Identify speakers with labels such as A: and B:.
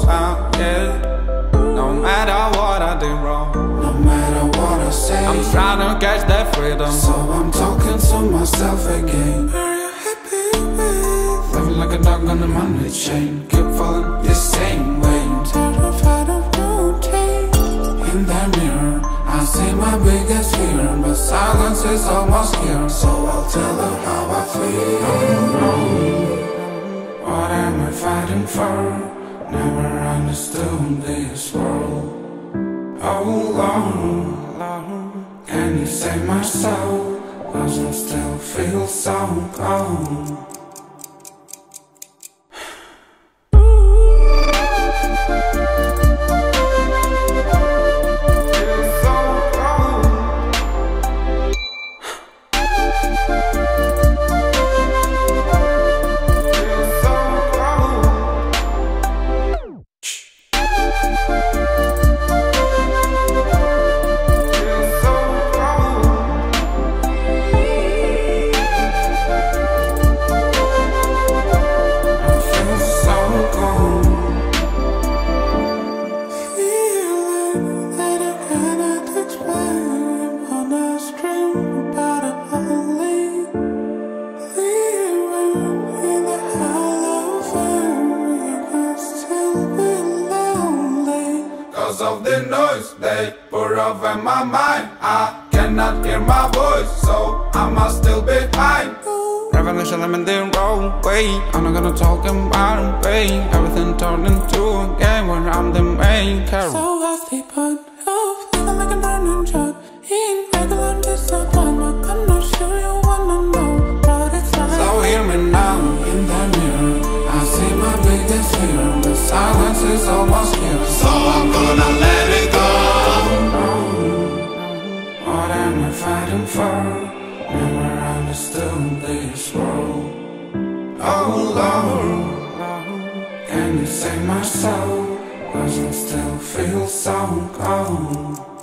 A: yeah. No matter what I did wrong,
B: no matter what I say,
A: I'm trying to catch that freedom.
B: So I'm talking to myself again. Are you happy with living like a dog on a Monday chain? Keep falling the same way, terrified of routine. In the mirror, I see my biggest fear, but silence is almost here. So I'll tell her how I feel. What am I fighting for? Never understood this world. Oh Lord, can you save my soul? 'Cause I still feel so cold. Cause of the noise they pour over my mind, I cannot hear my voice, so I must still be high. Revelation, I'm in the wrong way. I'm not gonna talk about pain. Everything turned into a game where I'm the main character. So I sleep on off, living like a burning jug. In regular disappointment, I'm not sure you wanna know what it's like.
A: So hear me now.
B: In the mirror, I see my biggest fear. The silence is almost here.
A: So I'm gonna let it go.
B: What am I fighting for? Never understood this world. Oh Lord, can you save my soul? 'Cause I still feel so cold.